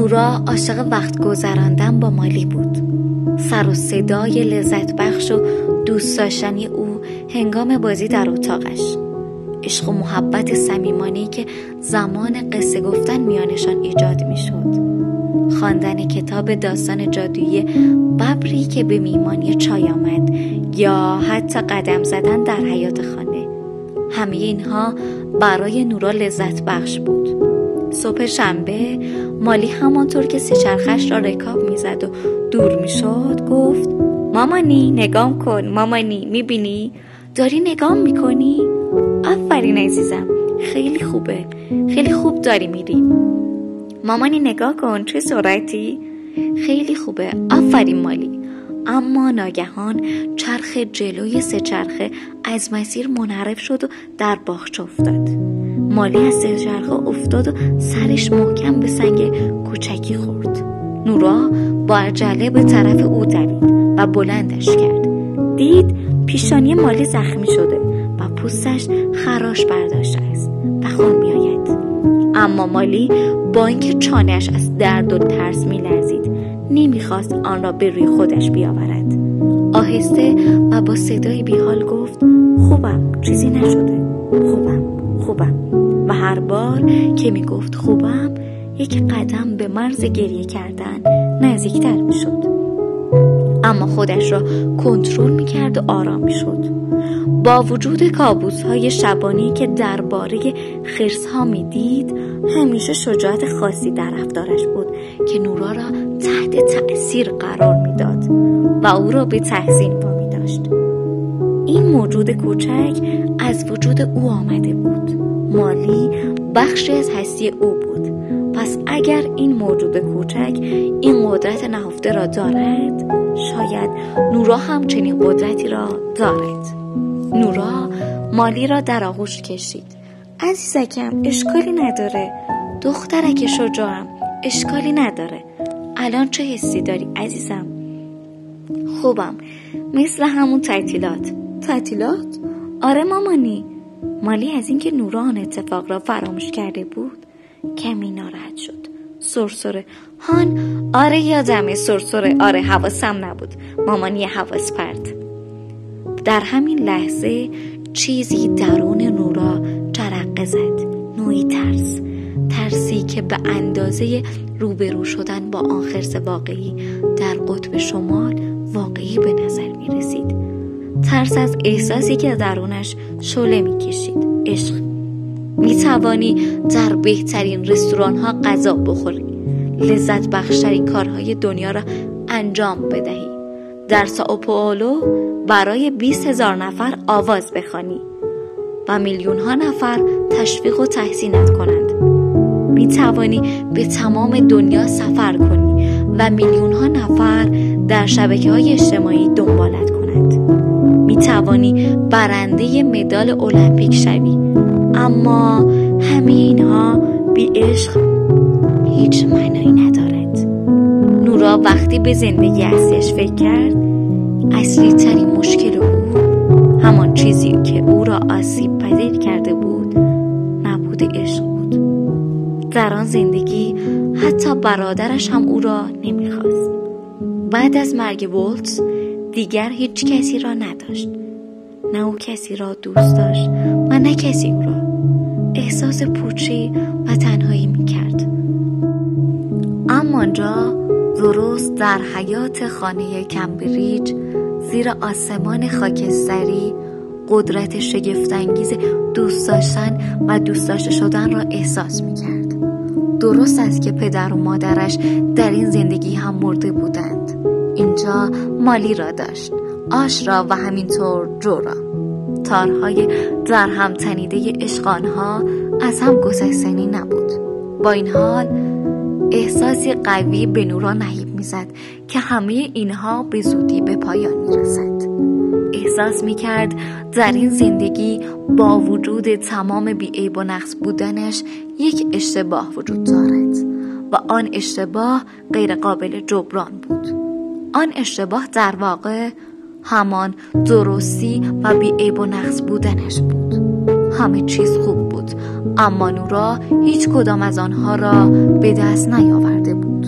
نورا عاشق وقت گذراندن با مالی بود. سر و صدای لذت بخش و دوست داشتنی او هنگام بازی در اتاقش، عشق و محبت صمیمانه‌ای که زمان قصه گفتن میانشان ایجاد میشد، خواندن کتاب داستان جادویی ببری که به میهمانی چای آمد، یا حتی قدم زدن در حیاط خانه. همه اینها برای نورا لذت بخش بود. صبح شنبه مالی همانطور که سه‌چرخش را رکاب میزد و دور میشد گفت: مامانی نگام کن، مامانی میبینی؟ داری نگام میکنی؟ آفرین عزیزم، خیلی خوبه، خیلی خوب داری میری. مامانی نگاه کن چه سرعتی، خیلی خوبه، آفرین مالی. اما ناگهان چرخ جلوی سه‌چرخه از مسیر منحرف شد و در باغچه افتاد. مالی از سه‌چرخه افتاد و سرش محکم به سنگ کوچکی خورد. نورا با عجله به طرف او دوید و بلندش کرد. دید پیشانی مالی زخمی شده و پوستش خراش برداشته است و خون میآید. اما مالی با اینکه چانه‌اش از درد و ترس می‌لرزید، نمیخواست آن را به روی خودش بیاورد. آهسته و با صدای بیحال گفت: خوبم، چیزی نشده، خوبم. و هر بار که میگفت خوبم، یک قدم به مرز گریه کردن نزدیکتر میشد. اما خودش را کنترل میکرد و آرام میشد. با وجود کابوس‌های شبانی که درباره خرس‌ها میدید، همیشه شجاعت خاصی در رفتارش بود که نورا را تحت تأثیر قرار میداد و او را به تحسین وامی داشت. این موجود کوچک از وجود او آمده بود. مالی بخشی از هستی او بود. پس اگر این موجود کوچک این قدرت نهفته را دارد، شاید نورا هم چنین قدرتی را دارد. نورا مالی را در آغوش کشید. عزیزکم، اشکالی نداره. دخترک شجاعم، اشکالی نداره. الان چه حسی داری عزیزم؟ خوبم، مثل همون تعطیلات. تعطیلات؟ آره مامانی. مالی از اینکه نورا آن اتفاق را فراموش کرده بود کمی ناراحت شد. سرسره هان، آره یادمه، سرسره، آره حواسم نبود مامانی، حواس پرت. در همین لحظه چیزی درون نورا جرقه زد. نوعی ترسی که به اندازه روبرو شدن با آن خرس واقعی در قطب شمال واقعی به نظر می رسید. ترس از احساسی که درونش شعله می کشید. عشق. می توانی در بهترین رستوران ها غذا بخوری، لذت بخشترین کارهای دنیا را انجام بدهی، در سائو پائولو برای 20,000 نفر آواز بخوانی و میلیون ها نفر تشویق و تحسینت کنند. می توانی به تمام دنیا سفر کنی و میلیون ها نفر در شبکه‌های اجتماعی دنبالت کنند. می توانی برنده مدال المپیک شوی. اما همه اینها بی عشق هیچ معنایی ندارد. نورا وقتی به زندگی اصلیش فکر کرد، اصلی ترین مشکل او، همان چیزی که او را آسیب پذیر کرده بود، نبود عشق بود. در آن زندگی حتی برادرش هم او را نمیخواست. بعد از مرگ ولتز دیگر هیچ کسی را نداشت. نه او کسی را دوست داشت و نه کسی او را. احساس پوچی و تنهایی میکرد. اما آنجا درست در حیاط خانه کمبریج، زیر آسمان خاکستری، قدرت شگفت‌انگیز دوست داشتن و دوست داشته شدن را احساس میکرد. درست است که پدر و مادرش در این زندگی هم مرده بودند. اینجا مالی را داشت، آش را و همینطور جو را. تارهای در هم تنیده عشق آنها از هم گسستنی نبود. با این حال احساسی قوی به نورا نهیب میزد که همه اینها به زودی به پایان میرسد. احساس میکرد در این زندگی با وجود تمام بی‌عیب و نقص بودنش یک اشتباه وجود دارد و آن اشتباه غیر قابل جبران بود. آن اشتباه در واقع همان درستی و بی‌عیب و نقص بودنش بود. همه چیز خوب بود، اما نورا هیچ کدام از آنها را به دست نیاورده بود.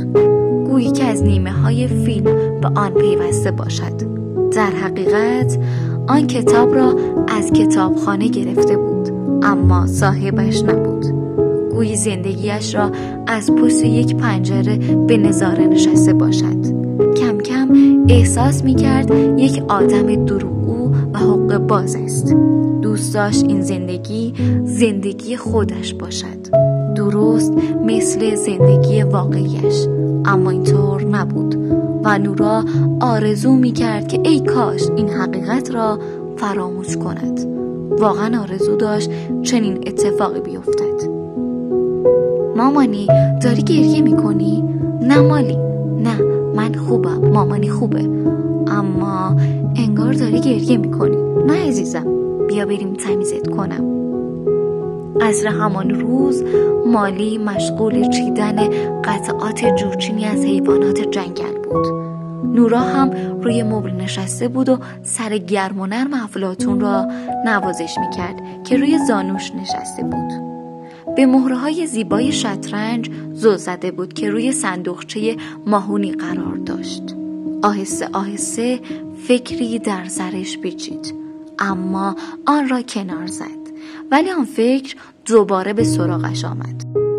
گویی که از نیمه های فیلم به آن پیوسته باشد. در حقیقت آن کتاب را از کتابخانه گرفته بود، اما صاحبش نبود. گویی زندگیش را از پشت یک پنجره به نظاره نشسته باشد. کم کم احساس می کرد یک آدم دروغگو و حقه باز است. دوست داشت این زندگی خودش باشد، درست مثل زندگی واقعیش، اما اینطور نبود و نورا آرزو می کرد که ای کاش این حقیقت را فراموش کند. واقعا آرزو داشت چنین اتفاقی بیفتد. مامانی داری گریه می کنی؟ نه مالی، نه من خوبم، مامانی خوبه، اما انگار داری گریه می کنی. نه عزیزم، بیا بریم تمیزت کنم. عصر همان روز مالی مشغول چیدن قطعات جوچینی از حیوانات جنگل بود. نورا هم روی مبل نشسته بود و سر گرم و نرم افلاطون را نوازش میکرد که روی زانوش نشسته بود. به مهره‌های زیبای شطرنج زل زده بود که روی صندوقچه ماهونی قرار داشت. آهسته آهسته فکری در سرش پیچید، اما آن را کنار زد. ولی آن فکر دوباره به سراغش آمد.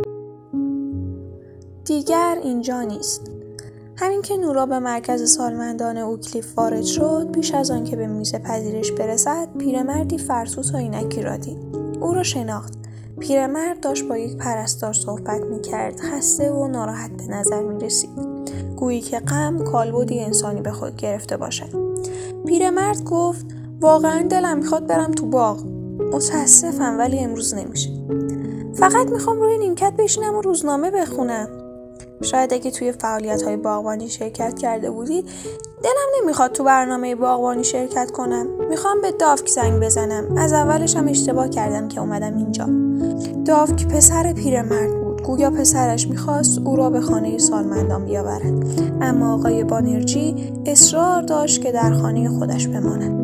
دیگر اینجا نیست. همین که نورا به مرکز سالمندان اوکلیف وارد شد، پیش از آن که به میز پذیرش برسد، پیرمردی فرسوس و عینکی را دید. او را شناخت. پیرمرد داشت با یک پرستار صحبت می‌کرد، خسته و ناراحت به نظر می‌رسید. گویی که غم کالبدی انسانی به خود گرفته باشد. پیرمرد گفت: واقعا دلم می‌خواد برم تو باغ. متاسفم ولی امروز نمیشه. فقط میخوام روی نیمکت بشینم و روزنامه بخونم. شاید اگه توی فعالیت‌های باغبانی شرکت کرده بودید، دلم نمیخواد تو برنامه باغبانی شرکت کنم. میخوام به دافک زنگ بزنم. از اولش هم اشتباه کردم که اومدم اینجا. دافک پسر پیرمرد بود. گویا پسرش میخواست او را به خانه سالمندان بیاورد، اما آقای بانرجی اصرار داشت که در خانه خودش بماند.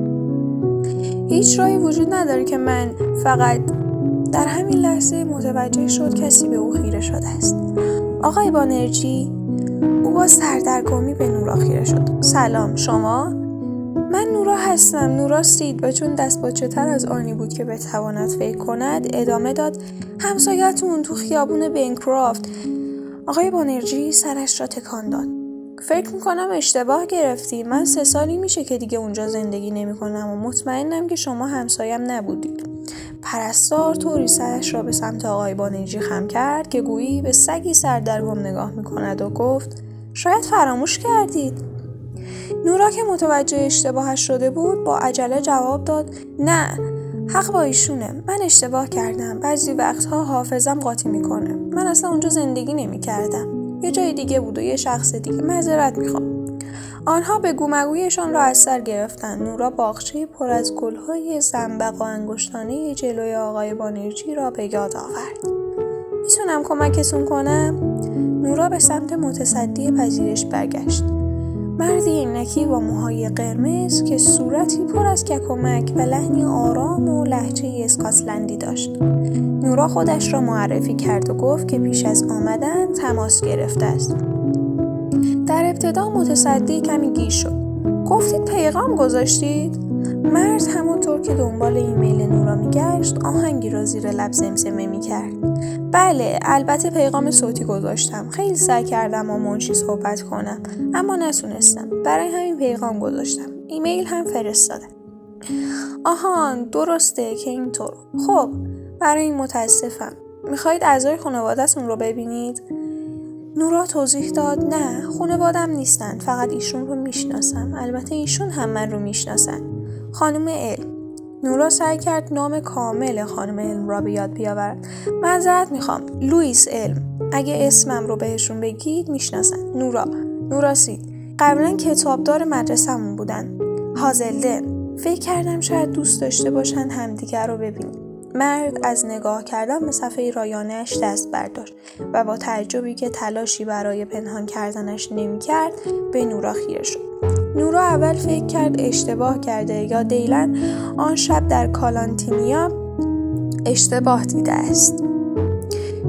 هیچ راهی وجود نداره که من فقط در همین لحظه متوجه شد کسی به او خیره شده است. آقای بانرجی. او با سردرگمی به نورا خیره شد. سلام، شما؟ من نورا هستم. نورا سید و چون دستپاچه تر از آنی بود که بتواند فکر کند ادامه داد: همسایتون تو خیابون بنکرافت. آقای بانرجی سرش را تکان داد. فکر میکنم اشتباه گرفتی. من 3 سالی میشه که دیگه اونجا زندگی نمی کنم و مطمئنم که شما همسایم نبودید. پرستار طوری سرش را به سمت آقای بانرجی خم کرد که گویی به سگی سردرگم نگاه میکند و گفت: شاید فراموش کردید. نورا که متوجه اشتباهش شده بود با عجله جواب داد: نه، حق با ایشونه. من اشتباه کردم. بعضی وقتها حافظم قاطی میکنه. من اصلا اونجا زندگی نمیکردم. یه جای دیگه بود و یه شخص دیگه. معذرت میخوام. آنها به گومگویشان را از سر گرفتند. نورا باغچه پر از گل‌های زنبق و انگشتانه جلوی آقای بانرجی را به یاد آورد. میتونم کمکتون کنم؟ نورا به سمت متصدی پذیرش برگشت. مردی عینکی با موهای قرمز که صورتی پر از ککمک و لحنی آرام و لهجه اسکاتلندی داشت. نورا خودش را معرفی کرد و گفت که پیش از آمدن تماس گرفته است. در ابتدا متصدی کمی گیج شد. گفتید پیغام گذاشتید؟ مرد همونطور که دنبال ایمیل نورا میگشت آهنگی را زیر لب زمزمه میکرد. بله، البته پیغام صوتی گذاشتم. خیلی سعی کردم با منشی صحبت کنم اما نتونستم. برای همین پیغام گذاشتم. ایمیل هم فرستادم. آهان، درسته که اینطور. خب، برای این متاسفم. میخواید اعضای خانواده‌تون رو ببینید؟ نورا توضیح داد: نه، خانواده‌ام نیستن، فقط ایشون رو میشناسم. البته ایشون هم من رو میشناسن. خانم علم. نورا سعی کرد نام کامل خانم علم را به یاد بیاورد. معذرت میخوام، لوئیس علم. اگه اسمم رو بهشون بگید میشناسن. نورا سید. قبلا کتابدار مدرسه‌مون بودن. هازلدن. فکر کردم شاید دوست داشته باشن همدیگر رو ببینیم. مرد از نگاه کردن به صفحه رایانه‌اش دست برداشت و با تعجبی که تلاشی برای پنهان کردنش نمی‌کرد به نورا خیره شد. نورا اول فکر کرد اشتباه کرده یا دیلن آن شب در کالانتینیا اشتباه دیده است.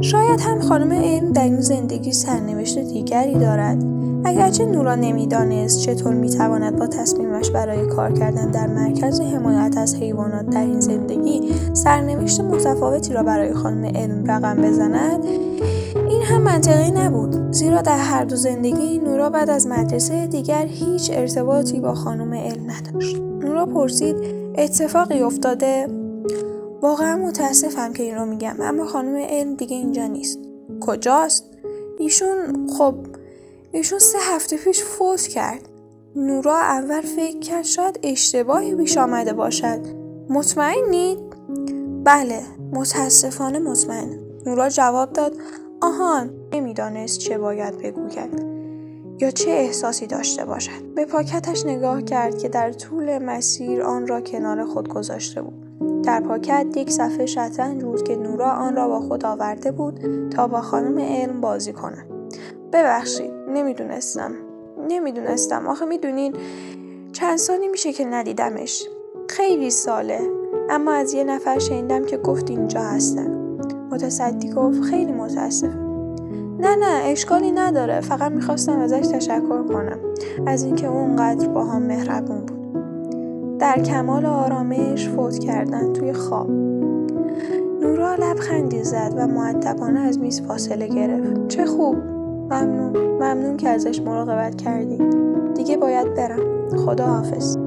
شاید هم خانم علم در این زندگی سرنوشت دیگری دارد. اگرچه نورا نمیدانست چطور میتواند با تصمیمش برای کار کردن در مرکز حمایت از حیوانات در این زندگی سرنوشت متفاوتی را برای خانم علم رقم بزند، این هم منطقی نبود، زیرا در هر دو زندگی نورا بعد از مدرسه دیگر هیچ ارتباطی با خانم علم نداشت. نورا پرسید اتفاقی افتاده؟ واقعا متاسفم که این رو میگم، اما خانم علم دیگه اینجا نیست. کجاست؟ ایشون 3 هفته پیش فوت کرد. نورا اول فکر کرد شاید اشتباهی پیش آمده باشد. مطمئنید؟ بله، متاسفانه مطمئن. نورا جواب داد آهان، نمیدانست چه باید بگوید یا چه احساسی داشته باشد. به پاکتش نگاه کرد که در طول مسیر آن را کنار خود گذاشته بود. در پاکت یک صفحه شطرنج بود که نورا آن را با خود آورده بود تا با خانم علم بازی کند. ببخشید، نمیدونستم. آخه میدونین چند سالی میشه که ندیدمش. خیلی ساله. اما از یه نفر شنیدم که گفت اینجا هستن. متصدی گفت خیلی متاسفم. نه اشکالی نداره، فقط میخواستم ازش تشکر کنم از اینکه اونقدر با هم مهربون بود. در کمال آرامش فوت کردن توی خواب. نورا لبخندی زد و مؤدبانه از میز فاصله گرفت. چه خوب. ممنون که ازش مراقبت کردی. دیگه باید برم. خداحافظ.